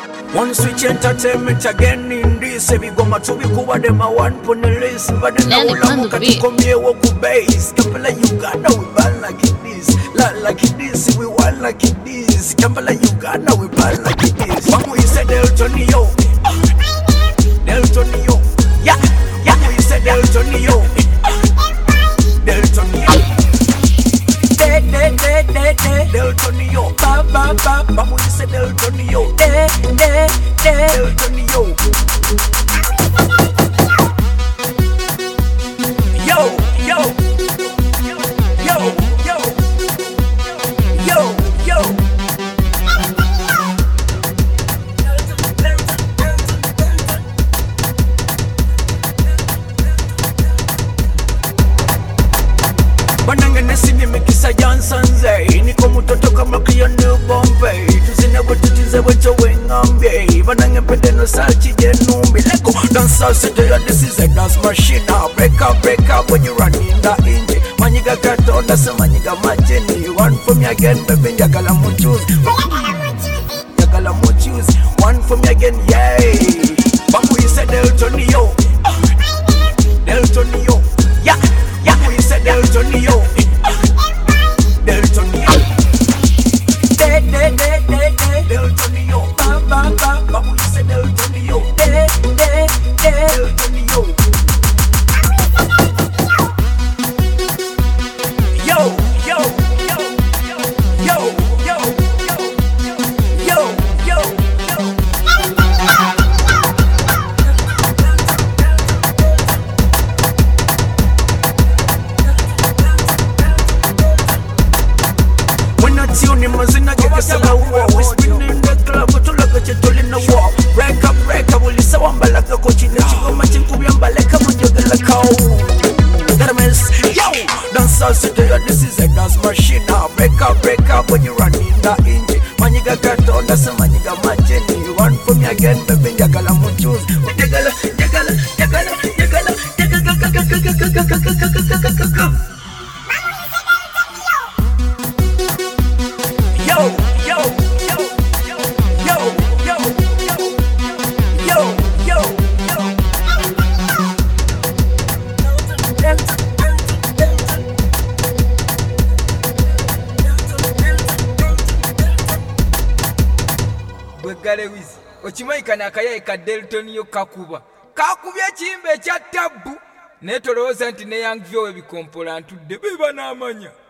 One switch entertainment again in this. Every goma to be cool, them a one pon the list. But then I will look at you come here, walk with base. Kampala Uganda, we ban like it this. Like it this, we want like it this. Kampala Uganda, we ban like it this. One we said Deltonio. Deltonio. Yeah. We said Deltonio. Deltonio. Deltonio. Ba we said Deltonio. Deltonio. Yo. Banangene sini mekisa Jansanze niko mutoto kama kiyo New Bombay tuzine wetutize wecho wengambe banange pende no salchi jenumbi leko dansa sete ya this is a dance machine break up when you run in the engine manyiga katonda se manyiga majeni one for me again baby njagala mu choose one for me again yay bambu ise Deltonio yeah we said Deltonio Deltonio ba we said Deltonio Deltonio yo tune mazina gekasala war we spinning the club to look at you in the wall break up will lisa wambala ka kochine chigoma chinkubya leka mujogela cow Dermes yo dancer city this is a dance machine break up when you run in the engine manyiga katonda se manyiga majeni one for me again baby njagala mu choose jagala Galewis okimaika nakayaye ka Deltonio kakubya kimbe kya tabu netolowooza nti ne Young Vyo ebikompola ntudde beba n'amanya